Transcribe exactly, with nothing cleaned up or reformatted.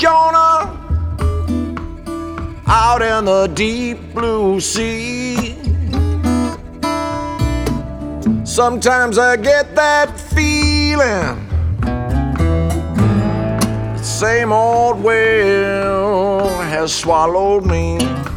corner out in the deep blue sea. Sometimes I get that feeling, the same old whale has swallowed me.